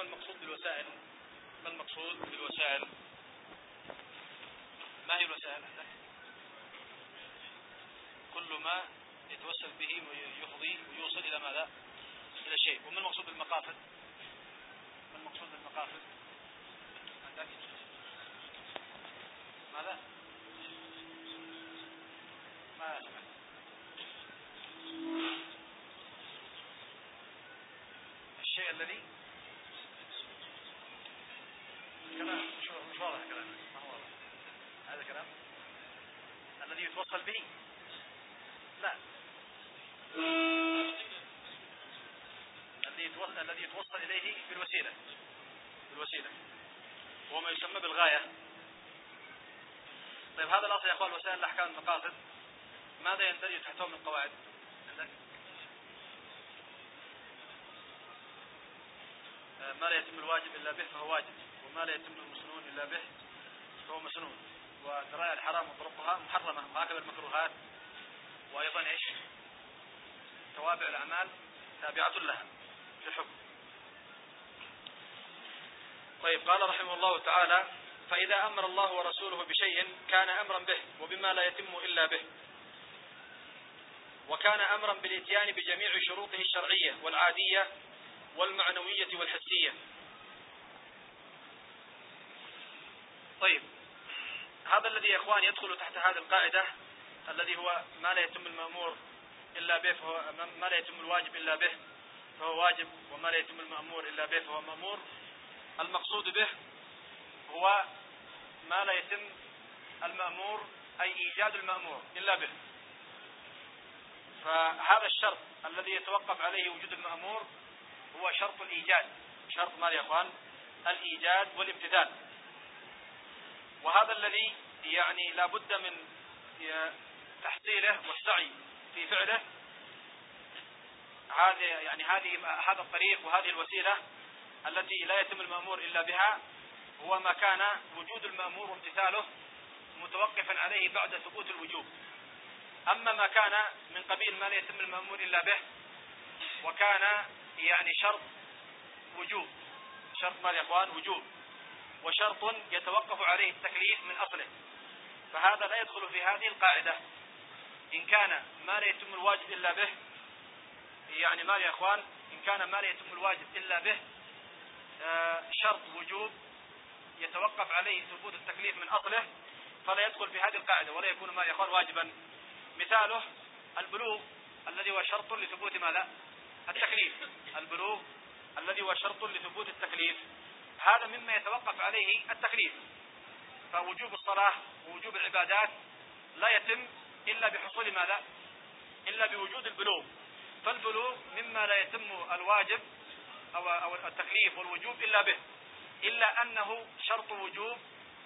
المقصود بالوسائل؟ ما المقصود بالوسائل؟ ما هي الوسائل عندك؟ كل ما يتوسل به ويفضي ويوصل إلى ماذا؟ إلى شيء. وما المقصود بالمقاصد؟ ما المقصود بالمقاصد عندك؟ ماذا؟ ما سمعت. الشيء الذي كلام مش واضح كلام، ما هو واضح هذا كلام الذي يتوصل به. لا، الذي يتوصل إليه بالوسيلة وهو ما يسمى بالغاية. طيب هذا الأصل يا أخوان وسائل الأحكام المقاصد ماذا يندرج تحته من القواعد عندك؟ ما لا يتم الواجب إلا به فهو واجب، وما لا يتم المسنون إلا به فهو مسنون، وذرائع الحرام وطرقها محرمة، وهكذا المكروهات، وأيضا إيش؟ توابع الأعمال تابعة لها في الحكم. طيب قال رحمه الله تعالى: فإذا أمر الله ورسوله بشيء كان أمرا به وبما لا يتم إلا به، وكان أمرا بالإتيان بجميع شروطه الشرعية والعادية والمعنوية والحسية. طيب هذا الذي يا إخوان يدخل تحت هذه القاعدة الذي هو ما لا يتم المأمور إلا به فهو ما لا يتم الواجب إلا به فهو واجب، وما لا يتم المأمور إلا به فهو مأمور. المقصود به هو ما لا يتم المأمور أي إيجاد المأمور إلا به، فهذا الشرط الذي يتوقف عليه وجود المأمور هو شرط الإيجاد. شرط ماذا يا أخوان؟ الإيجاد والامتثال. وهذا الذي يعني لا بد من تحصيله والسعي في فعله. هذا الطريق وهذه الوسيلة التي لا يتم المأمور إلا بها هو ما كان وجود المأمور وامتثاله متوقفا عليه بعد ثبوت الوجوب. أما ما كان من قبيل ما لا يتم المأمور إلا به وكان يعني شرط وجوب، شرط ماذا يا إخوان؟ وجوب، وشرط يتوقف عليه التكليف من أصله، فهذا لا يدخل في هذه القاعدة. إن كان ما لا يتم الواجب إلا به، يعني ماذا يا إخوان؟ إن كان ما لا يتم الواجب إلا به شرط وجوب يتوقف عليه ثبوت التكليف من أصله، فلا يدخل في هذه القاعدة ولا يكون ما يا إخوان واجبا. مثاله البلوغ الذي هو شرط لثبوت ماذا؟ التكليف. البلوغ الذي هو شرط لثبوت التكليف، هذا مما يتوقف عليه التكليف. فوجوب الصلاة ووجوب العبادات لا يتم إلا بحصول ماذا؟ إلا بوجود البلوغ. فالبلوغ مما لا يتم الواجب أو التكليف والوجوب إلا به، إلا أنه شرط وجوب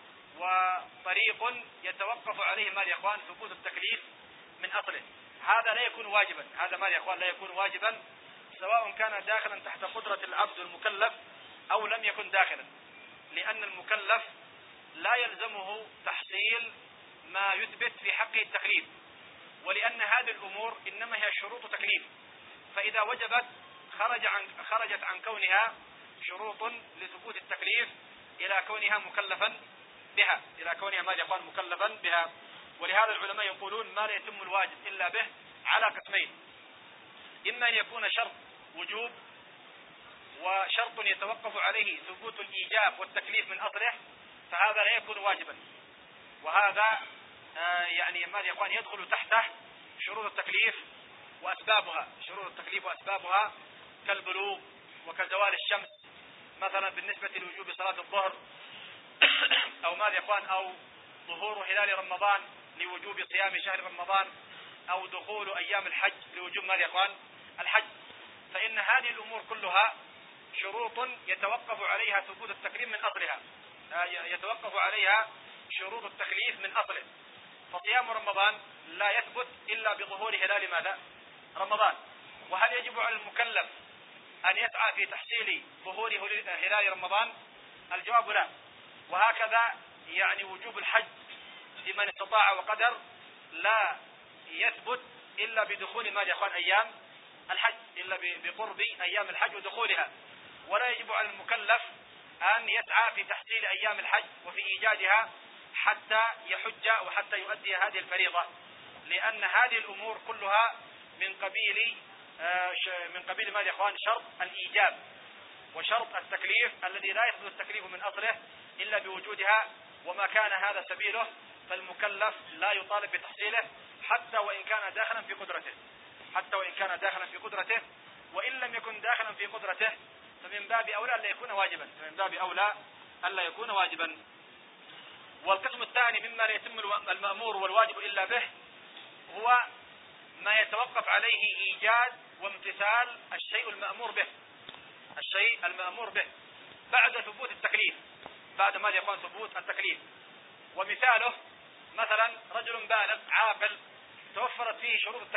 وطريق يتوقف عليه ماذا يا إخوان؟ ثبوت التكليف من أصله. هذا لا يكون واجبا، هذا ماذا يا إخوان؟ لا يكون واجبا، سواء كان داخلا تحت قدرة العبد المكلف أو لم يكن داخلا، لأن المكلف لا يلزمه تحصيل ما يثبت في حقه التكليف، ولأن هذه الأمور إنما هي شروط تكليف، فإذا وجبت خرجت عن كونها شروط لثبوت التكليف إلى كونها مكلفا بها، إلى كونها ماذا يقال؟ مكلفا بها. ولهذا العلماء يقولون ما لا يتم الواجب إلا به على قسمين: إما أن يكون شرط وجوب وشرط يتوقف عليه ثبوت الإيجاب والتكليف من أصله، فهذا لا يكون واجبا، وهذا يعني ماذا يقال؟ يدخل تحته شروط التكليف وأسبابها. شروط التكليف وأسبابها كالبلوغ وكزوال الشمس مثلا بالنسبة لوجوب صلاة الظهر، أو ماذا يقال؟ أو ظهور هلال رمضان لوجوب صيام شهر رمضان، أو دخول أيام الحج لوجوب ماذا يقال؟ الحج. فإن هذه الأمور كلها شروط يتوقف عليها ثبوت التكليف من أصلها، يتوقف عليها شروط التكليف من أصله. فصيام رمضان لا يثبت إلا بظهور هلال ماذا؟ رمضان. وهل يجب على المكلف أن يسعى في تحصيل ظهور هلال رمضان؟ الجواب لا. وهكذا يعني وجوب الحج لمن استطاع وقدر لا يثبت إلا بدخول ماذا يا أخوان؟ أيام الحج، إلا بقرب أيام الحج ودخولها. ولا يجب على المكلف أن يسعى في تحصيل أيام الحج وفي إيجادها حتى يحج وحتى يؤدي هذه الفريضة، لأن هذه الأمور كلها من قبيل ماذا يا إخوان؟ شرط الإيجاب وشرط التكليف الذي لا يثبت التكليف من أصله إلا بوجودها، وما كان هذا سبيله فالمكلف لا يطالب بتحصيله حتى وإن كان داخلا في قدرته، وإن لم يكن داخلا في قدرته فمن باب أولى ألا يكون واجبا. والقسم الثاني مما لا يتم المأمور والواجب إلا به هو ما يتوقف عليه إيجاد وامتثال الشيء المأمور به بعد ثبوت التكليف، بعد ما يكون ثبوت التكليف. ومثاله مثلا رجل بالغ عاقل توفرت فيه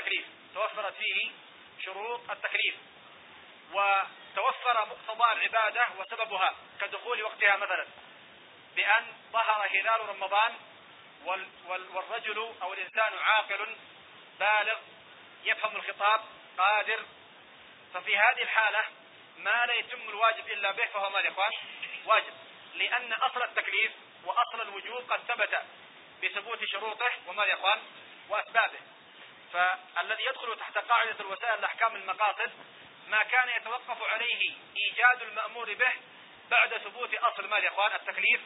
شروط التكليف وتوفر مقتضى العبادة وسببها كدخول وقتها، مثلا بأن ظهر هلال رمضان والرجل أو الإنسان عاقل بالغ يفهم الخطاب قادر، ففي هذه الحالة ما لا يتم الواجب إلا به فهو ماذا يا إخوان؟ واجب، لأن أصل التكليف وأصل الوجوب قد ثبت بثبوت شروطه وماذا يا إخوان؟ وأسبابه. فالذي يدخل تحت قاعدة الوسائل الأحكام المقاصد ما كان يتوقف عليه إيجاد المأمور به بعد ثبوت أصل ماذا يا إخوان؟ التكليف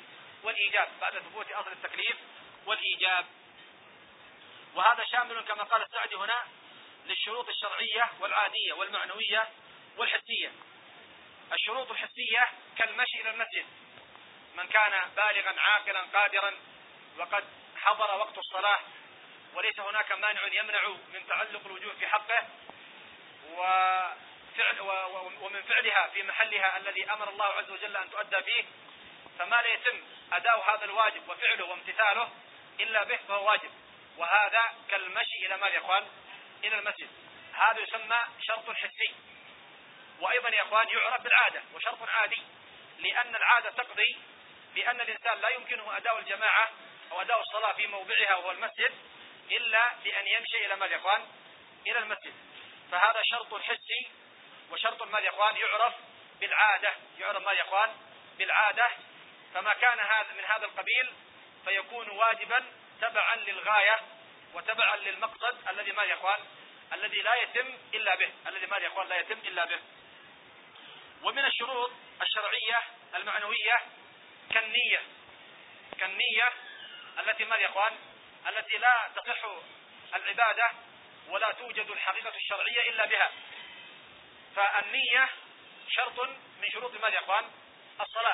والإيجاب، وهذا شامل كما قال السعدي هنا للشروط الشرعية والعادية والمعنوية والحسية. الشروط الحسية كالمشي إلى المسجد، من كان بالغا عاقلا قادرا وقد حضر وقت الصلاة وليس هناك مانع يمنع من تعلق الوجوب في حقه ومن فعلها في محلها الذي أمر الله عز وجل أن تؤدى فيه، فما لا يتم أداء هذا الواجب وفعله وامتثاله إلا به فهو واجب. وهذا كالمشي إلى ماذا يا إخوان؟ إلى المسجد، هذا يسمى شرط حسي. وأيضا يا إخوان يعرف بالعادة وشرط عادي، لأن العادة تقضي بأن الإنسان لا يمكنه أداء الجماعة أو أداء الصلاة في موضعها وهو المسجد إلا بأن يمشي إلى ماذا يا إخوان؟ إلى المسجد، فهذا شرط حسي وشرط ماذا يا إخوان؟ يعرف ماذا يا إخوان؟ بالعادة. فما كان هذا من هذا القبيل فيكون واجبا تبعا للغاية وتبعا للمقصد الذي ماذا يا إخوان؟ الذي لا يتم إلا به. ومن الشروط الشرعية المعنوية كالنية التي ماذا يا إخوان؟ التي لا تصح العبادة ولا توجد الحقيقة الشرعية إلا بها. فالنية شرط من شروط ماذا يا إخوان؟ الصلاة،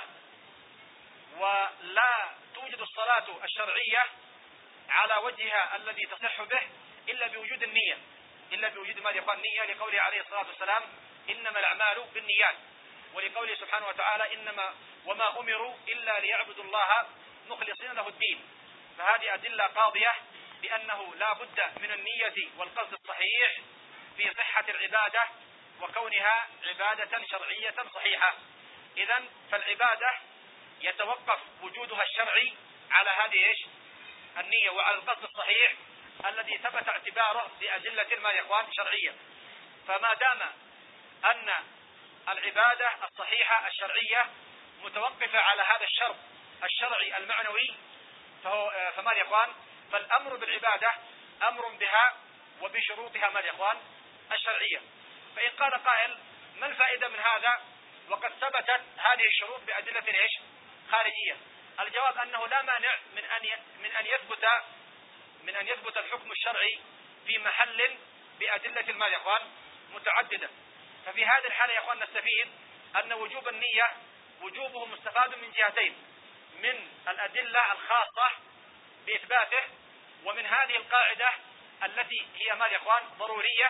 ولا توجد الصلاة الشرعية على وجهها الذي تصح به إلا بوجود النية، ماذا يا إخوان؟ النية، لقوله عليه الصلاة والسلام إنما الأعمال بالنيات، ولقوله سبحانه وتعالى إنما وما أمروا إلا ليعبدوا الله مخلصين له الدين. فهذه أدلة قاضية بأنه لا بد من النية والقصد الصحيح في صحة العبادة وكونها عبادة شرعية صحيحة. إذن فالعبادة يتوقف وجودها الشرعي على هذه النية وعلى القصد الصحيح الذي ثبت اعتباره بأدلة ما يا إخوان؟ شرعية. فما دام أن العبادة الصحيحة الشرعية متوقفة على هذا الشرط الشرعي المعنوي فما يا إخوان؟ فالأمر بالعبادة أمر بها وبشروطها ما يا إخوان؟ الشرعية. فإن قال قائل ما الفائدة من هذا وقد ثبتت هذه الشروط بأدلة خارجية؟ الجواب أنه لا مانع من أن يثبت الحكم الشرعي في محل بأدلة ما يا إخوان؟ متعددة. ففي هذه الحالة يا إخوان نستفيد أن وجوب النية وجوبه مستفاد من جهتين: من الأدلة الخاصة بإثباته، ومن هذه القاعدة التي هي ما يا إخوان؟ ضرورية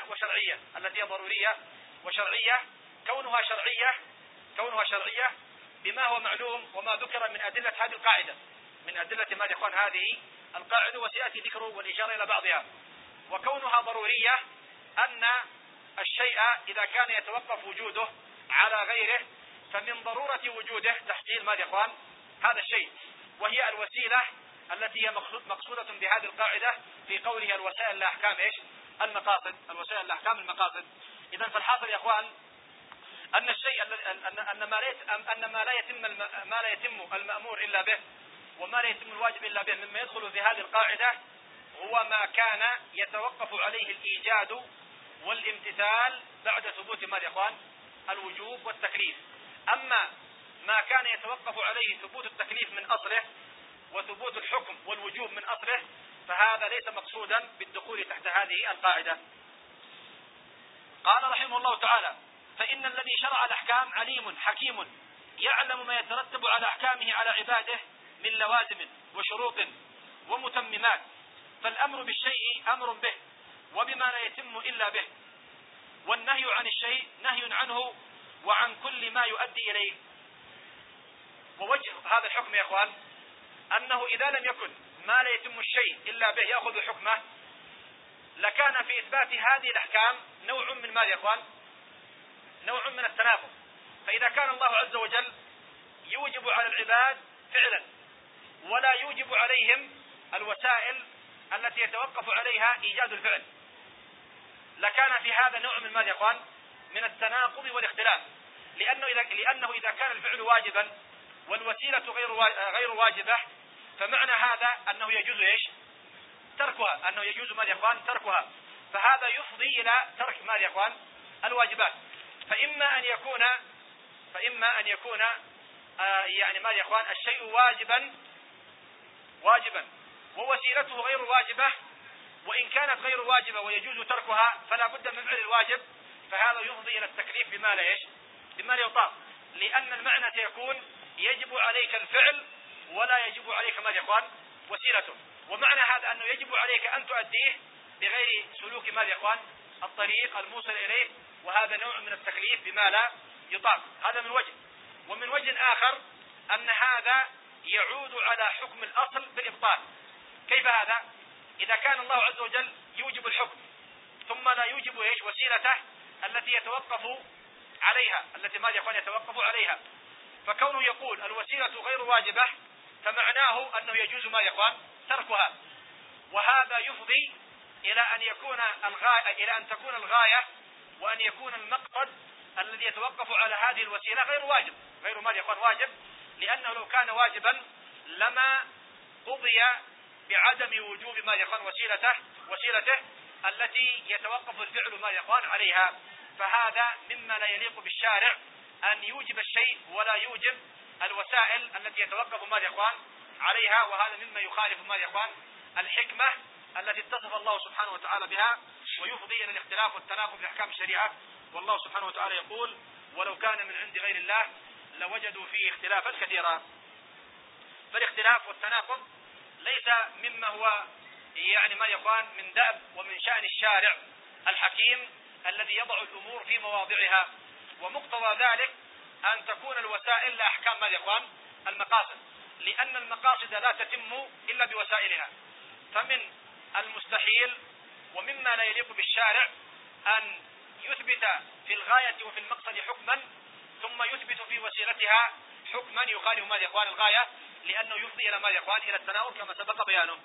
وشرعية، كونها شرعية بما هو معلوم وما ذكر من أدلة هذه القاعدة، من أدلة ما يا إخوان؟ هذه القاعدة، وسيأتي ذكر والإشارة إلى بعضها. وكونها ضرورية أن الشيء إذا كان يتوقف وجوده على غيره فمن ضرورة وجوده تحصيل ما يا إخوان؟ هذا الشيء، وهي الوسيلة التي هي مقصودة بهذه القاعدة في قوله الوسائل لأحكام المقاصد. إذن فالحاصل يا إخوان أن الشيء أن ما لا يتم المأمور إلا به وما لا يتم الواجب إلا به مما يدخل في هذه القاعدة هو ما كان يتوقف عليه الإيجاد والامتثال بعد ثبوت ما يا إخوان الوجوب والتكليف. أما ما كان يتوقف عليه ثبوت التكليف من أصله وثبوت الحكم والوجوب من أصله فهذا ليس مقصودا بالدخول تحت هذه القاعدة. قال رحمه الله تعالى: فإن الذي شرع الأحكام عليم حكيم يعلم ما يترتب على أحكامه على عباده من لوازم وشروط ومتممات، فالأمر بالشيء أمر به وبما لا يتم إلا به، والنهي عن الشيء نهي عنه وعن كل ما يؤدي إليه. ووجه هذا الحكم يا إخوان أنه إذا لم يكن ما لا يتم الشيء إلا به يأخذ حكمه لكان في إثبات هذه الأحكام نوع من ماذا يا إخوان؟ نوع من التناقض. فإذا كان الله عز وجل يوجب على العباد فعلا ولا يوجب عليهم الوسائل التي يتوقف عليها إيجاد الفعل لكان في هذا نوع من ماذا يا إخوان؟ من التناقض والاختلاف، لأنه إذا كان الفعل واجبا والوسيلة غير واجبة فمعنى هذا أنه يجوز إيش؟ تركها، أنه يجوز ماذا يا إخوان؟ تركها، فهذا يفضي إلى ترك ماذا يا إخوان؟ الواجبات. فإما أن يكون يعني ماذا يا إخوان؟ الشيء واجبا ووسيلته غير واجبة، وإن كانت غير واجبة ويجوز تركها فلا بد من فعل الواجب، فهذا يفضي إلى التكليف بما لا إيش؟ بما لا يطاق، لأن المعنى سيكون يجب عليك الفعل ولا يجب عليك ماذا يا إخوان؟ وسيلته. ومعنى هذا أنه يجب عليك أن تؤديه بغير سلوك ماذا يا إخوان؟ الطريق الموصل إليه، وهذا نوع من التكليف بما لا يطاق. هذا من وجه. ومن وجه آخر أن هذا يعود على حكم الأصل بالإبطال. كيف هذا؟ إذا كان الله عز وجل يوجب الحكم ثم لا يوجب إيش؟ وسيلته التي يتوقف عليها، التي ماذا يا إخوان؟ يتوقف عليها، فكونه يقول الوسيلة غير واجبة فمعناه أنه يجوز ما يا إخوان؟ تركها، وهذا يفضي إلى أن تكون الغاية وأن يكون المقصد الذي يتوقف على هذه الوسيلة غير واجب، غير ما يا إخوان؟ واجب، لأنه لو كان واجبا لما قضي بعدم وجوب ما يا إخوان؟ وسيلته التي يتوقف الفعل ما يا إخوان؟ عليها. فهذا مما لا يليق بالشارع أن يوجب الشيء ولا يوجب الوسائل التي يتوقف ما يا إخوان؟ عليها، وهذا مما يخالف ما يا إخوان؟ الحكمة التي اتصف الله سبحانه وتعالى بها، ويفضي إلى الاختلاف والتناقض في أحكام الشريعة. والله سبحانه وتعالى يقول: ولو كان من عند غير الله لوجدوا فيه اختلافا كثيرا. فالاختلاف والتناقض ليس مما هو يعني ما يا إخوان؟ من دأب ومن شأن الشارع الحكيم الذي يضع الأمور في مواضعها، ومقتضى ذلك أن تكون الوسائل لا أحكام ما يا إخوان؟ المقاصد، لأن المقاصد لا تتم إلا بوسائلها. فمن المستحيل ومما لا يليق بالشارع أن يثبت في الغاية وفي المقصد حكما ثم يثبت في وسيلتها حكما يخالف ما يا إخوان؟ الغاية، لأنه يفضي إلى ما يا إخوان؟ إلى التناقض كما سبق بيانه.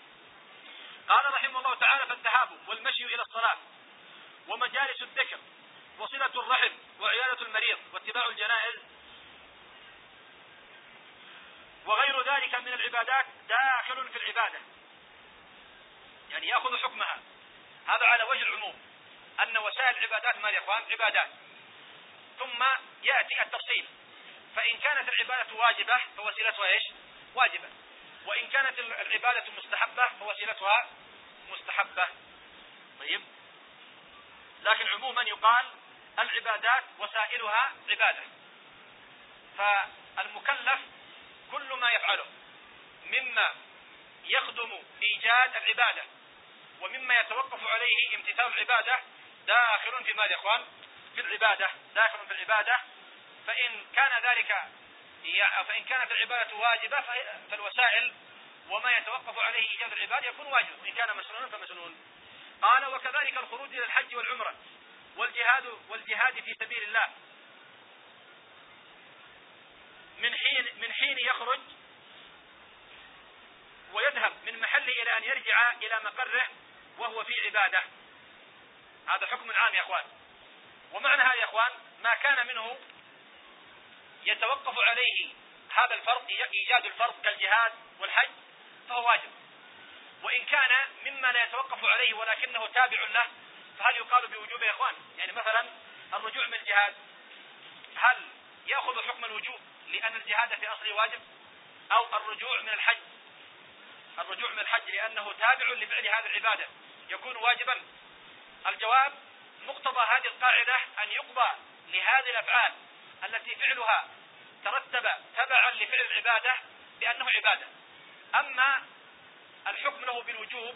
قال رحمه الله تعالى: فالذهاب والمشي إلى الصلاة ومجالس الذكر وصلة الرحم وعيادة المريض واتباع الجنائز وغير ذلك من العبادات داخل في العبادة، يعني يأخذ حكمها. هذا على وجه العموم، أن وسائل العبادات ما يا إخوان؟ عبادات. ثم يأتي التفصيل، فإن كانت العبادة واجبة فوسيلتها إيش؟ واجبة، وإن كانت العبادة مستحبة فوسيلتها مستحبة. طيب، لكن عموما يقال العبادات وسائلها عبادة. فالمكلف كل ما يفعله مما يخدم إيجاد العبادة ومما يتوقف عليه امتثال العبادة داخل في ماذا يا إخوان؟ في العبادة، داخل في العبادة. فإن كانت العبادة واجبة فالوسائل وما يتوقف عليه إيجاد العبادة يكون واجب، وإن كان مسنونا فمسنون. قال: وكذلك الخروج إلى الحج والعمرة والجهاد في سبيل الله من حين يخرج ويذهب من محله إلى أن يرجع إلى مقره وهو في عبادة. هذا حكم عام يا أخوان. ومعنى هذا يا أخوان ما كان منه بأنه يتوقف عليه هذا الفرض، إيجاد الفرض كالجهاد والحج، فهو واجب. وإن كان مما لا يتوقف عليه ولكنه تابع له، فهل يقال بوجوبه يا إخوان؟ يعني مثلا الرجوع من الجهاد، هل يأخذ حكم الوجوب لأن الجهاد في أصله واجب؟ أو الرجوع من الحج، الرجوع من الحج لأنه تابع لفعل هذه العبادة يكون واجبا؟ الجواب: مقتضى هذه القاعدة أن يقضى لهذه الأفعال التي فعلها ترتب تبعا لفعل العبادة بأنه عبادة. أما الحكم له بالوجوب،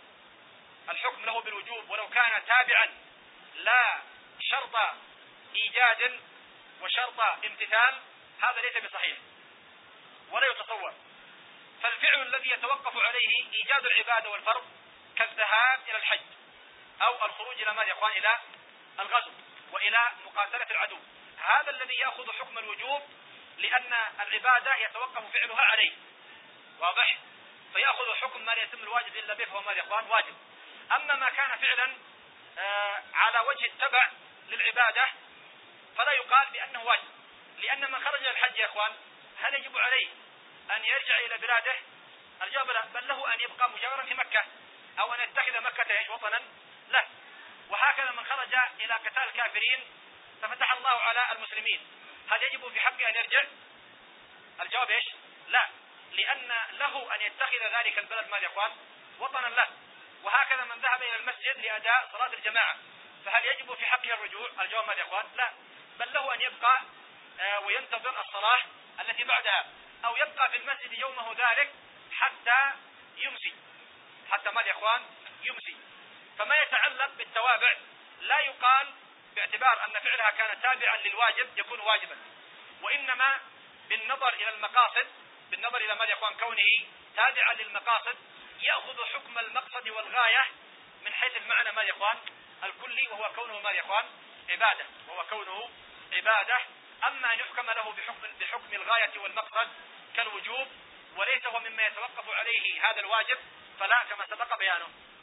الحكم له بالوجوب ولو كان تابعا لا شرط إيجاد وشرط امتثال، هذا ليس بصحيح ولا يتصور. فالفعل الذي يتوقف عليه إيجاد العبادة والفرض كالذهاب إلى الحج أو الخروج إلى ماذا يا إخوان؟ إلى الغزو وإلى مقاتلة العدو، هذا الذي يأخذ حكم الوجوب لأن العبادة يتوقف فعلها عليه، واضح؟ فيأخذ حكم ما لا يتم الواجب إلا به، فهو ماذا يا إخوان؟ واجب. أما ما كان فعلا على وجه التبع للعبادة فلا يقال بأنه واجب، لأن من خرج الحج يا إخوان هل يجب عليه أن يرجع إلى بلاده؟ الجواب لا، بل له أن يبقى مجاورا في مكة أو أن يتخذ مكة وطنا له. وهكذا من خرج إلى قتال الكافرين ففتح الله على المسلمين، هل يجب في حقه أن يرجع؟ الجواب إيش؟ لا، لأن له أن يتخذ ذلك البلد ماذا يا إخوان؟ وطنا له. وهكذا من ذهب إلى المسجد لأداء صلاة الجماعة فهل يجب في حقه الرجوع؟ الجواب ماذا يا إخوان؟ لا، بل له أن يبقى وينتظر الصلاة التي بعدها، أو يبقى في المسجد يومه ذلك حتى يمسي، حتى ماذا يا إخوان؟ يمسي. فما يتعلق بالتوابع لا يقال باعتبار أن فعلها كان تابعا للواجب يكون واجبا، وإنما بالنظر إلى المقاصد، بالنظر إلى ماذا يا إخوان؟ كونه تابعا للمقاصد يأخذ حكم المقصد والغاية من حيث المعنى ماذا يا إخوان؟ الكلي، وهو كونه ماذا يا إخوان؟ عبادة، وهو كونه عبادة. أما أن يحكم له بحكم الغاية والمقصد كالوجوب وليس هو مما يتوقف عليه هذا الواجب فلا، كما سبق بيانه.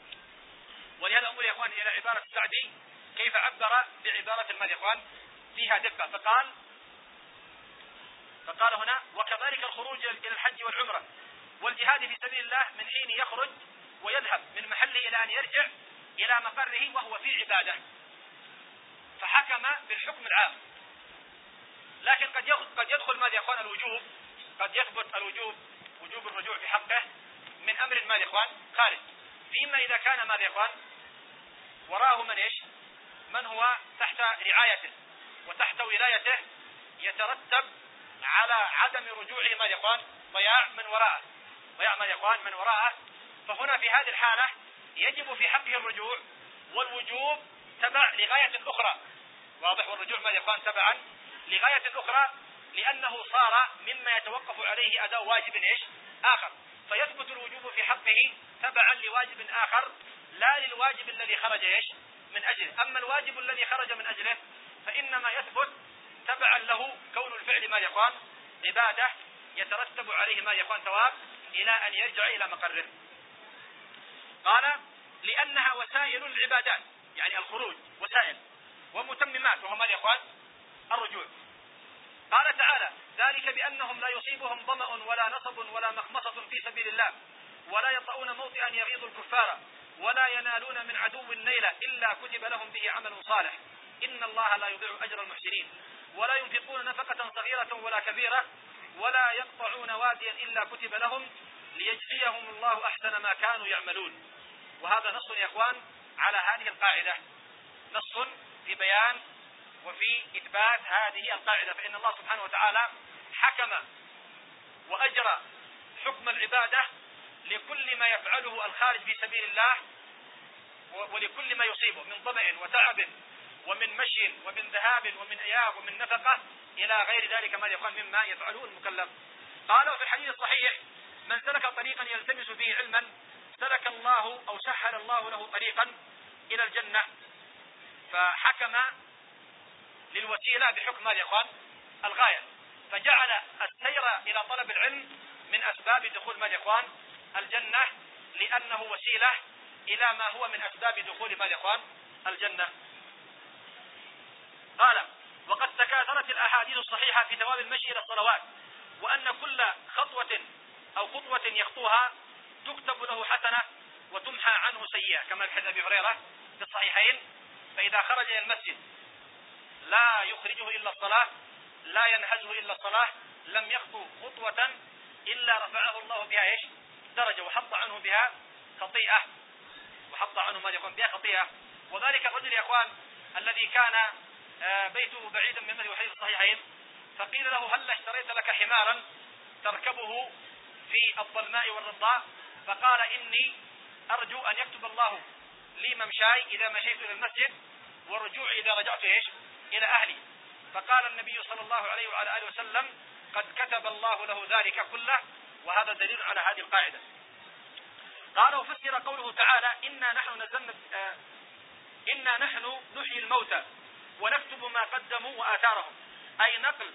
ولهذا أقول يا إخوان إلى عبارة السعدي كيف عبر بعبارة ماذا يا إخوان؟ فيها دقة، فقال هنا: وكذلك الخروج إلى الحج والعمرة والجهاد في سبيل الله من حين يخرج ويذهب من محله إلى أن يرجع إلى مقره وهو في عبادة. فحكم بالحكم العام، لكن قد يدخل ماذا يا إخوان؟ الوجوب، قد يثبت الوجوب، وجوب الرجوع في حقه من أمر ماذا يا إخوان؟ خارج، فيما إذا كان ماذا يا إخوان؟ وراءه من إيش؟ من هو تحت رعايته وتحت ولايته يترتب على عدم رجوعه ماذا يا إخوان؟ ضياع من وراءه، ضياع ماذا يا إخوان؟ من وراءه. فهنا في هذه الحالة يجب في حقه الرجوع، والوجوب تبع لغاية أخرى، واضح؟ والرجوع ماذا يا إخوان؟ تبعا لغاية أخرى، لأنه صار مما يتوقف عليه أداء واجب إيش؟ آخر، فيثبت الوجوب في حقه تبعا لواجب آخر لا للواجب الذي خرج إيش؟ من أجله. أما الواجب الذي خرج من أجله فإنما يثبت تبعا له كون الفعل ماذا يا إخوان؟ عبادة يترتب عليه ماذا يا إخوان؟ ثواب، إلى أن يرجع إلى مقره. قال: لأنها وسائل للعبادات، يعني الخروج وسائل، ومتممات، وهو ماذا يا إخوان؟ الرجوع. قال تعالى: ذلك بأنهم لا يصيبهم ظمأ ولا نصب ولا مخمصة في سبيل الله ولا يطؤون موطئا يغيظ الكفار ولا ينالون من عدو نيلا إلا كتب لهم به عمل صالح إن الله لا يضيع أجر المحسنين ولا ينفقون نفقة صغيرة ولا كبيرة ولا يقطعون واديا إلا كتب لهم ليجزيهم الله أحسن ما كانوا يعملون. وهذا نص يا إخوان على هذه القاعدة، نص في بيان وفي إثبات هذه القاعدة. فإن الله سبحانه وتعالى حكم وأجرى حكم العبادة لكل ما يفعله الخارج في سبيل الله ولكل ما يصيبه من ظمأ وتعب ومن مشي ومن ذهاب ومن إياب ومن نفقة إلى غير ذلك ما يقال مما يفعله المكلف. قالوا في الحديث الصحيح: من سلك طريقا يلتمس به علما سلك الله أو سهل الله له طريقا إلى الجنة. فحكم للوسيلة بحكم ماذا يا إخوان؟ الغاية، فجعل السير إلى طلب العلم من أسباب دخول ماذا يا إخوان؟ الجنة، لأنه وسيلة إلى ما هو من أسباب دخول ماذا يا إخوان؟ الجنة. قال: وقد تكاثر الأحاديث الصحيحة في ثواب المشي إلى الصلوات، وأن كل خطوة أو خطوة يخطوها تكتب له حسنة وتمحى عنه سيئة، كما في حديث أبي هريرة في الصحيحين: فإذا خرج إلى المسجد لا يخرجه إلا الصلاة، لا ينهزه إلا الصلاة، لم يخطو خطوة إلا رفعه الله بها إيش؟ درجة، وحط عنه بها خطيئة، وحط عنه ما يكون بها خطيئة. وذلك الرجل يا أخوان الذي كان بيته بعيدا من المسجد وحديث الصحيحين، فقيل له: هل اشتريت لك حمارا تركبه في الظلماء والرضاء؟ فقال: إني أرجو أن يكتب الله لي ممشاي إذا مشيت إلى المسجد، ورجوعي إذا رجعت إيش؟ إلى أهلي. فقال النبي صلى الله عليه وعلى آله وسلم: قد كتب الله له ذلك كله. وهذا دليل على هذه القاعدة. قال: وفسر قوله تعالى: إنا نحن نحيي الموتى ونكتب ما قدموا وآثارهم، أي نقل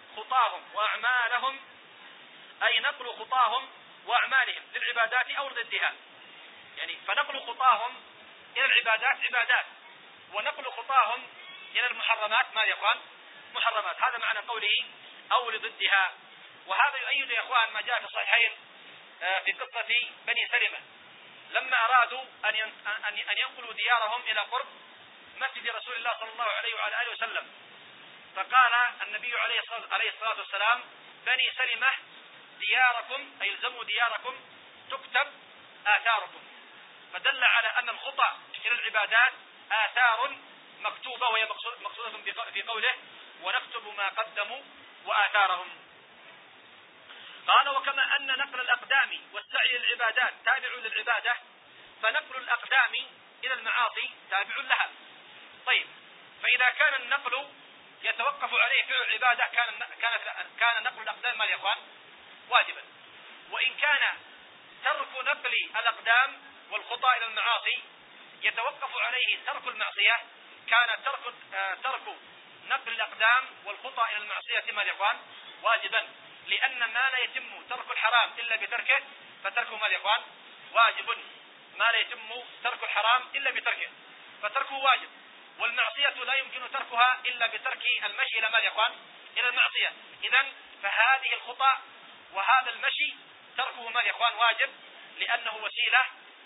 خطاهم وأعمالهم للعبادات أو ضدها. يعني فنقل خطاهم إلى العبادات عبادات، ونقل خطاهم إلى المحرمات ما يا إخوان؟ محرمات. هذا معنى قوله أو لضدها. وهذا يؤيد يا إخوان ما جاء في الصحيحين في قصة بني سلمة لما أرادوا أن ينقلوا ديارهم إلى قرب مسجد رسول الله صلى الله عليه وعلى آله وسلم. فقال النبي عليه الصلاة والسلام: بني سلمة دياركم، أي الزموا دياركم تكتب آثاركم. فدل على أن الخطأ إلى العبادات آثار مكتوبة، وهي مقصودة في قوله: ونكتب ما قدموا وآثارهم. قال: وكما أن نقل الأقدام والسعي للعبادات تابع للعبادة، فنقل الأقدام إلى المعاصي تابع لها. طيب، فإذا كان النقل يتوقف عليه فعل العبادة كان نقل الأقدام ما يا إخوان؟ واجبا. وإن كان ترك نقل الأقدام والخطأ إلى المعاصي يتوقف عليه ترك المعصية، كان ترك نقل الأقدام والخطأ إلى المعصية ما يا إخوان؟ واجبا. لأن ما لا يتم ترك الحرام إلا بتركه فتركه ما يا إخوان؟ واجب. ما لا يتم ترك الحرام إلا بتركه فتركه واجب. والمعصية لا يمكن تركها إلا بترك المشي إلى ما يا إخوان؟ إلى المعصية. إذن فهذه الخطأ وهذا المشي تركه ما يا إخوان؟ واجب، لأنه وسيلة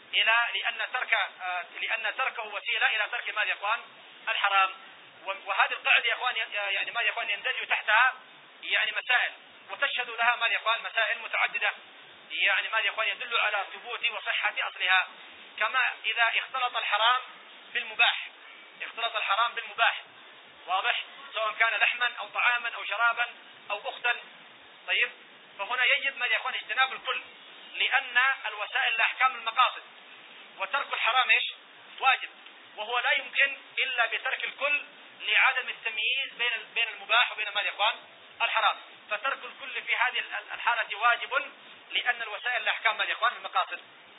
لأن تركه وسيلة إلى ترك ما يا إخوان؟ الحرام. وهذه القاعدة يا إخوان يعني ما يا إخوان يندرج تحتها يعني مسائل، وتشهد لها ما يا إخوان مسائل متعددة، يعني ما يا إخوان يدل على ثبوت وصحة أصلها. كما إذا اختلط الحرام بالمباح، واضح؟ سواء كان لحما أو طعاما أو شرابا أو أختا. طيب، فهنا يجب ما يا إخوان اجتناب الكل، لأن الوسائل لأحكام المقاصد، وترك الحرام إيش؟ واجب. وهو لا يمكن إلا بترك الكل لعدم التمييز بين المباح وبين ما يا إخوان؟ الحرام. فترك الكل في هذه الحالة واجب، لأن الوسائل لأحكام ما يا إخوان؟ المقاصد.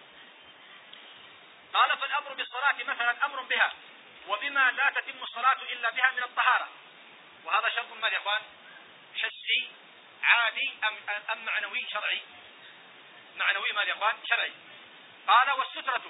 قال: فالأمر بالصلاة مثلا أمر بها وبما لا تتم الصلاة إلا بها من الطهارة. وهذا شرط ما يا إخوان؟ حسي عادي أم معنوي شرعي؟ معنوي ما يا إخوان؟ شرعي. قال: والسترة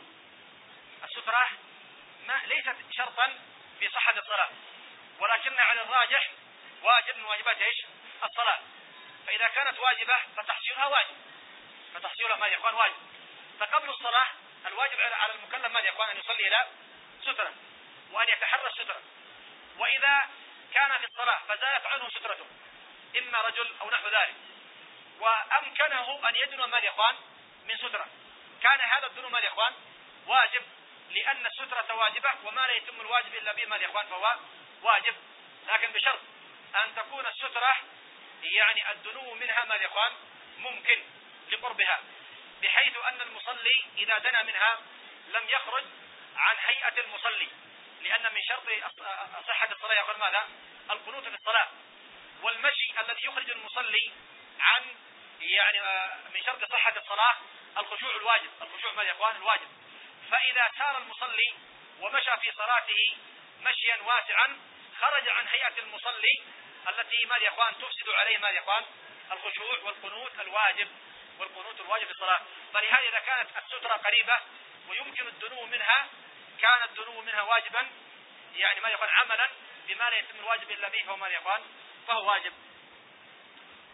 ليست شرطا في صحة الصلاة، ولكن على الراجح واجب من واجبات ايش؟ الصلاة. فإذا كانت واجبة فتحصيلها واجب، فتحصيلها ما يا إخوان؟ واجب. فقبل الصلاة الواجب على المكلف ما يا إخوان؟ أن يصلي إلى سترة وأن يتحرى السترة. وإذا كان في الصلاة فزالت عنه سترته، إما رجل أو نحو ذلك، وأمكنه أن يدنو ما يا إخوان؟ من سترة، كان هذا الدنو ما يا إخوان؟ واجب، لأن السترة واجبة، وما لا يتم الواجب إلا به ما يا إخوان؟ فهو واجب، لكن بشرط أن تكون السترة يعني الدنو منها ما يا إخوان؟ ممكن لقربها، بحيث أن المصلي إذا دنا منها لم يخرج عن هيئة المصلي، لأن من شرط صحة الصلاة يا إخوان ماذا؟ القنوت في الصلاة. والمشي الذي يخرج المصلي عن يعني من شرط صحة الصلاة الخشوع الواجب، الخشوع ما يا إخوان؟ الواجب. فإذا سار المصلي ومشى في صلاته مشيا واسعا خرج عن هيئة المصلي التي ما يا إخوان؟ تفسد عليه ما يا إخوان؟ الخشوع والقنوت الواجب، والقنوت الواجب في الصلاة. فلهذا إذا كانت السترة قريبة ويمكن الدنو منها كان الدنو منها واجبا، يعني ما يا إخوان؟ عملا بما لا يتم الواجب إلا به، فهو ما يا إخوان؟ فهو واجب.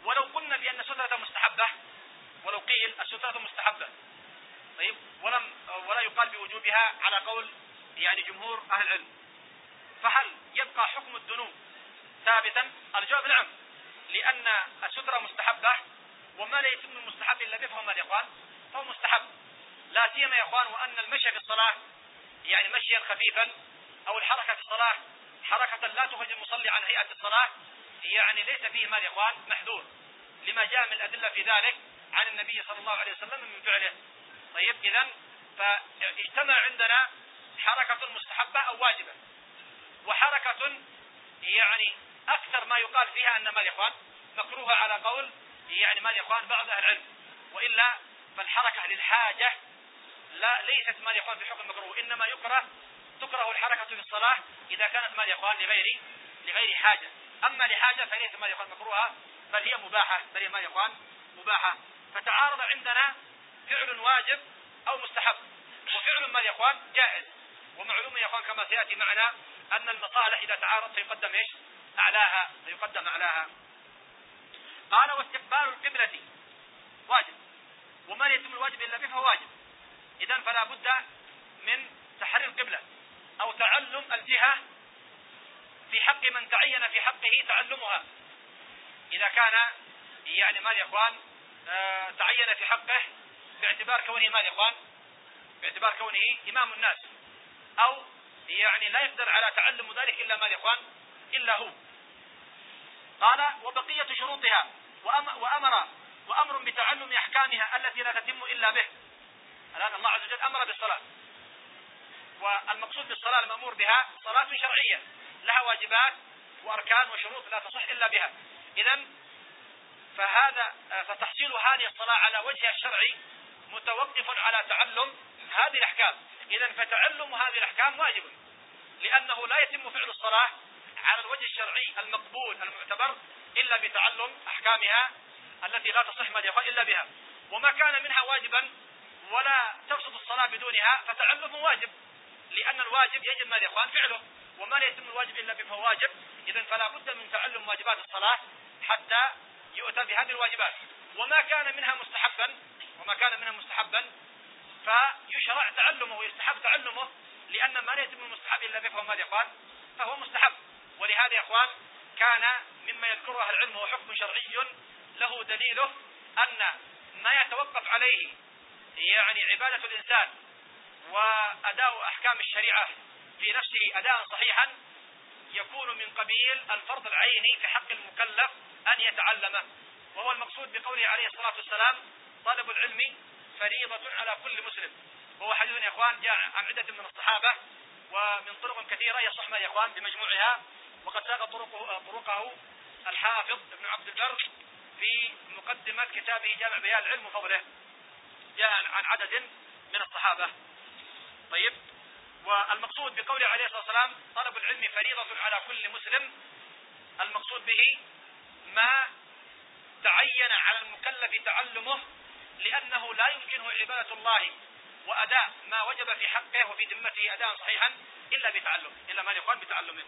ولو قلنا بأن السترة مستحبة، ولو قيل السترة مستحبة، طيب، ولا يقال بوجوبها على قول يعني جمهور أهل العلم، فهل يبقى حكم الذنوب ثابتا؟ الجواب نعم، لأن السترة مستحبة، وما لا يتم المستحب إلا به فهو ماذا يا إخوان؟ فهو مستحب، لا سيما يا إخوان وأن المشي في الصلاة يعني مشيا خفيفا، أو الحركة في الصلاة حركة لا تخرج المصلي عن هيئة الصلاة، يعني ليس فيه ماذا يا إخوان؟ محذور، لما جاء من الأدلة في ذلك عن النبي صلى الله عليه وسلم من فعله. طيب، إذن فاجتمع عندنا حركة مستحبة أو واجبة، وحركة يعني أكثر ما يقال فيها أن ماذا يا إخوان؟ مكروهة على قول يعني ماذا يا إخوان؟ بعض أهل العلم، وإلا فالحركة للحاجة ليست ماذا يا إخوان في حكم مكروه، إنما تكره الحركة في الصلاة إذا كانت ماذا يا إخوان؟ لغير حاجة، أما لحاجة فليست ماذا يا إخوان مكروهة، بل هي مباحة، بل هي ماذا يا إخوان؟ مباحة. فتعارض عندنا فعل واجب أو مستحب، وفعل ماذا يا إخوان؟ جائز، ومعلوم يا إخوان كما سيأتي معنا أن المصالح إذا تعارض فيقدم إيش؟ أعلاها، فيقدم أعلاها. قال واستقبال القبلة واجب، وما يتم الواجب إلا به فهو واجب، إذن فلا بد من تحرير القبلة أو تعلم الجهة في حق من تعين في حقه تعلمها، إذا كان يعني ماذا يا إخوان تعين في حقه باعتبار كونه ماذا يا إخوان؟ باعتبار كونه إمام الناس، أو يعني لا يقدر على تعلم ذلك إلا ماذا يا إخوان؟ إلا هو. قال وبقية شروطها وأمر بتعلم أحكامها التي لا تتم إلا به. الآن الله عز وجل أمر بالصلاة، والمقصود بالصلاة المأمور بها صلاة شرعية لها واجبات وأركان وشروط لا تصح إلا بها، إذن فتحصيل هذه الصلاة على وجهها الشرعي متوقف على تعلم هذه الأحكام، إذن فتعلم هذه الأحكام واجب، لأنه لا يتم فعل الصلاة على الوجه الشرعي المقبول المعتبر إلا بتعلم أحكامها التي لا تصح ماذا يقال إلا بها، وما كان منها واجبا ولا تفسد الصلاة بدونها فتعلمه واجب، لأن الواجب يجب ماذا يقال فعله، وما لا يتم الواجب إلا به فهو واجب، إذن فلا بد من تعلم واجبات الصلاة حتى يؤتى بهذه الواجبات. وما كان منها مستحبا فيشرع تعلمه ويستحب تعلمه، لأن ما لا يتم المستحب إلا به فهو ماذا يقال؟ فهو مستحب. ولهذا يا إخوان كان مما يذكره أهل العلم هو حكم شرعي له دليله أن ما يتوقف عليه يعني عبادة الإنسان وأداء أحكام الشريعة في نفسه أداء صحيحا يكون من قبيل الفرض العيني في حق المكلف أن يتعلمه، وهو المقصود بقوله عليه الصلاة والسلام طلب العلم فريضة على كل مسلم، وهو حديث يا إخوان جاء عن عدة من الصحابة ومن طرق كثيرة يصح يا إخوان بمجموعها، وقد ساق طرقه الحافظ ابن عبد البر في مقدمة كتابه جامع بيان العلم وفضله، جاء عن عدد من الصحابة. طيب، والمقصود بقوله عليه الصلاة والسلام طلب العلم فريضة على كل مسلم، المقصود به ما تعين على المكلف تعلمه، لأنه لا يمكنه عبادة الله وأداء ما وجب في حقه وفي ذمته أداء صحيحا إلا بتعلم، إلا ما يقال بتعلمه.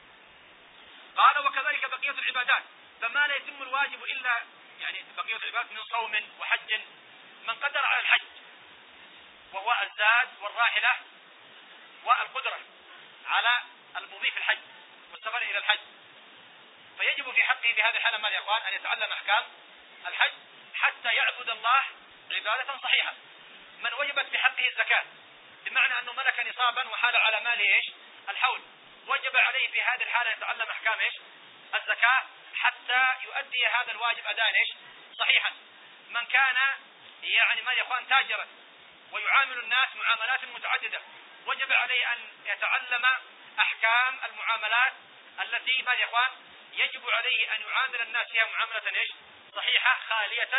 قال وكذلك بقية العبادات، فما لا يتم الواجب إلا يعني بقية العبادات من صوم وحج، من قدر على الحج وهو الزاد والراحلة والقدرة على المضي في الحج والسفر إلى الحج، فيجب في حقه في هذه الحالة ماذا يا إخوان؟ أن يتعلم أحكام الحج حتى يعبد الله عبادة صحيحة. من وجبت في حقه الزكاة بمعنى أنه ملك نصابا وحال على ماله إيش؟ الحول، وجب عليه في هذه الحالة يتعلم أحكام إيش؟ الزكاة حتى يؤدي هذا الواجب أداء إيش؟ صحيحا. من كان يعني ما يا إخوان تاجرا ويعامل الناس معاملات متعددة، وجب عليه أن يتعلم أحكام المعاملات التي ما يا إخوان يجب عليه أن يعامل الناس فيها معاملة إيش؟ صحيحة خالية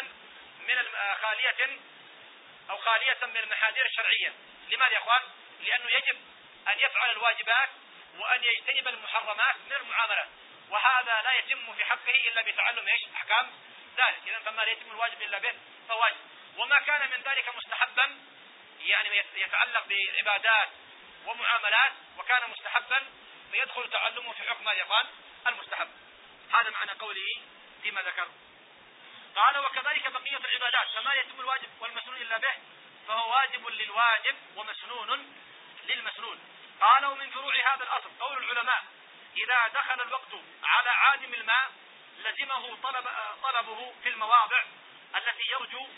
من المحاذير الشرعية. لماذا يا إخوان؟ لأنه يجب أن يفعل الواجبات وأن يجتنب المحرمات من المعاملات، وهذا لا يتم في حقه إلا بتعلم إيش؟ أحكام ذلك. إذن فما لا يتم الواجب إلا به فواجب. وما كان من ذلك مستحبا يعني يتعلق بعبادات ومعاملات وكان مستحبا فيدخل تعلمه في حكم يا إخوان المستحب. هذا معنى قوله فيما ذكر. قال وكذلك بقية العبادات فما يتم الواجب والمسنون إلا به فهو واجب للواجب ومسنون للمسنون. قال ومن فروع هذا الأصل قول العلماء إذا دخل الوقت على عادم الماء لزمه طلبه في المواضع التي يرجو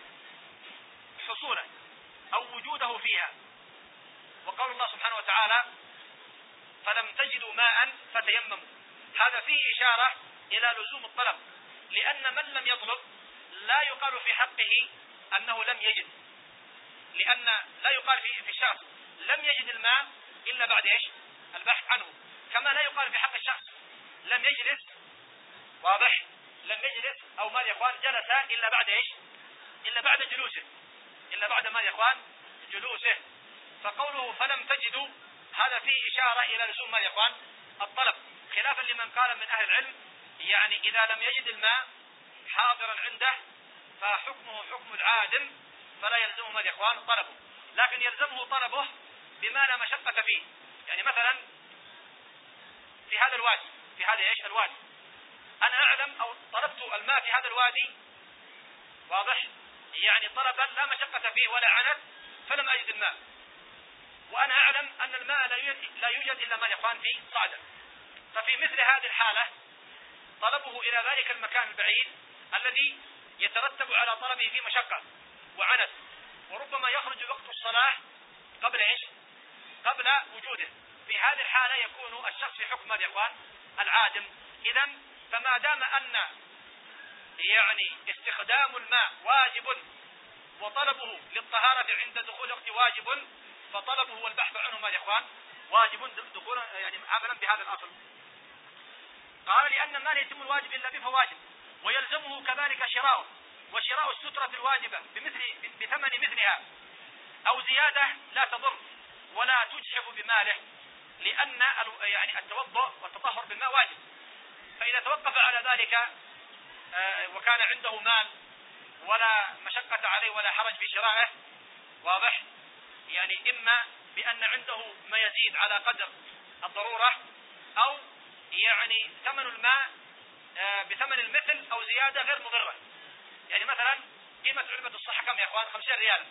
حصوله أو وجوده فيها. وقول الله سبحانه وتعالى فلم تجدوا ماء فتيمموا، هذا فيه إشارة إلى لزوم الطلب، لأن من لم يطلب لا يقال في حقه أنه لم يجد، لأن لا يقال في الشخص لم يجد الماء إلا بعد إيش؟ البحث عنه. كما لا يقال في حق الشخص لم يجلس، واضح، لم يجلس أو ما يا إخوان جلس إلا بعد إيش؟ إلا بعد جلوسه، إلا بعد ما يا إخوان جلوسه. فقوله فلم تجدوا هذا فيه إشارة إلى لزوم ما يا إخوان الطلب، خلافا لمن قال من أهل العلم يعني إذا لم يجد الماء حاضرا عنده فحكمه حكم العادم فلا يلزمه ما يا إخوان طلبه، لكن يلزمه طلبه بما لا مشقة فيه. يعني مثلا في هذا الوادي، في هذا ايش الوادي، انا اعلم او طلبت الماء في هذا الوادي، واضح، يعني طلبا لا مشقة فيه ولا عنت، فلم اجد الماء، وانا اعلم ان الماء لا يوجد الا ما يقام في صعدا. ففي مثل هذه الحالة طلبه الى ذلك المكان البعيد الذي يترتب على طلبه في مشقة وعنت، وربما يخرج وقت الصلاة قبل ايش؟ قبل وجوده. في هذه الحالة يكون الشخص في حكم ماذا يا اخوان؟ العادم. اذا فما دام ان يعني استخدام الماء واجب وطلبه للطهارة عند دخول وقت واجب، فطلبه والبحث عنه ماذا يا اخوان؟ واجب دخولا يعني عملا بهذا الاصل. قال لان ما لا يتم الواجب الا به فواجب، ويلزمه كذلك شراؤه، وشراء السترة الواجبة بثمن مثلها او زيادة لا تضر ولا تجحف بماله، لأن يعني التوضؤ والتطهر بالماء واجب. فإذا توقف على ذلك وكان عنده مال ولا مشقة عليه ولا حرج في شرائه، واضح، يعني إما بأن عنده ما يزيد على قدر الضرورة، أو يعني ثمن الماء بثمن المثل أو زيادة غير مضرة. يعني مثلا قيمة علبة الصحة كم يا أخوان؟ 50 ريال.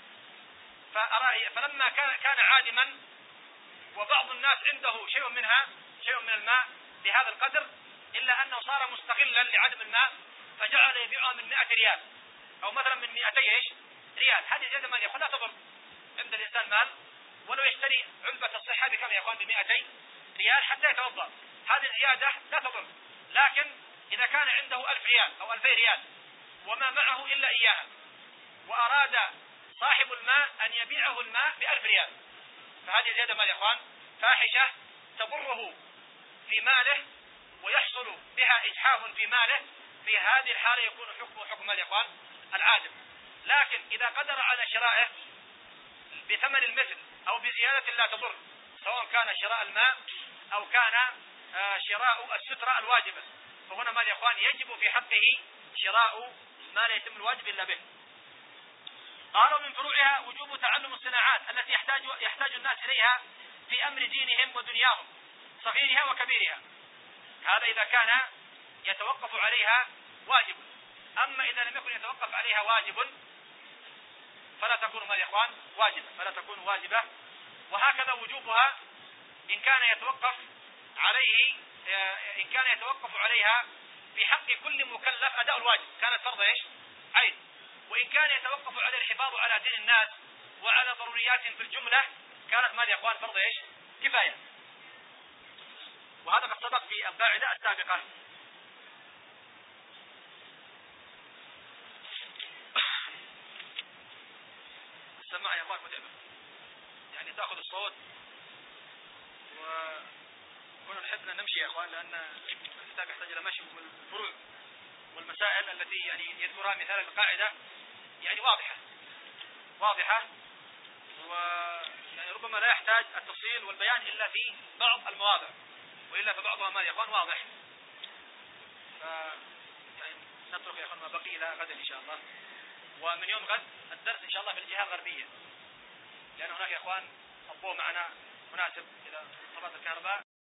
فلما كان عادما وبعض الناس عنده شيء منها، شيء من الماء بهذا القدر، إلا أنه صار مستغلا لعدم الماء فجعل يبيعها من 100 ريال أو مثلا من 200 ريال. هذه زيادة ما يأخذ لا تضر عند الإنسان مال، ولو يشتري علبة الصحة بكم يا أخوان؟ ب200 ريال حتى يتوضأ، هذه الزيادة لا تضر. لكن إذا كان عنده 1000 ريال أو 2000 ريال وما معه إلا إياها، وأراد صاحب الماء أن يبيعه الماء ب1000 ريال، فهذه زيادة ما يا أخوان فاحشة تضره في ماله ويحصل بها إجحاف في ماله. في هذه الحالة يكون حكمه حكم يا أخوان العادم. لكن إذا قدر على شرائه بثمن المثل أو بزيادة لا تضر، سواء كان شراء الماء أو كان شراء السترة الواجبة، فهنا ما يا أخوان يجب في حقه شراء ما لا يتم الواجب إلا به. قالوا من فروعها وجوب تعلم الصناعات التي يحتاج الناس إليها في أمر دينهم ودنياهم صغيرها وكبيرها، هذا إذا كان يتوقف عليها واجب. أما إذا لم يكن يتوقف عليها واجب فلا تكون ما يا إخوان واجبة، فلا تكون واجبة. وهكذا وجوبها إن كان يتوقف عليها في حق كل مكلف أداء الواجب كانت فرض إيش؟ عين. وإن كان يتوقف على الحفاظ على دين الناس وعلى ضرورياتهم في الجملة كانت ما يا إخوان فرض إيش؟ كفاية. وهذا قد سبق في القاعدة السابقة. السماعة يا إخوان متعبة، يعني تأخذ الصوت، وكنا نحب أن نمشي يا إخوان لأن الكتاب يحتاج إلى مشي، والفروع والمسائل التي يعني يذكرها مثال القاعدة يعني واضحة، ويعني ربما لا يحتاج التفصيل والبيان إلا في بعض المواضع، وإلا فبعضها ما يا إخوان واضح. يعني نترك يا إخوان ما بقي إلى غد إن شاء الله. ومن يوم غد الدرس إن شاء الله في الجهة الغربية، لأن هناك يا إخوان الضوء معنا مناسب إذا انقطعت الكهرباء.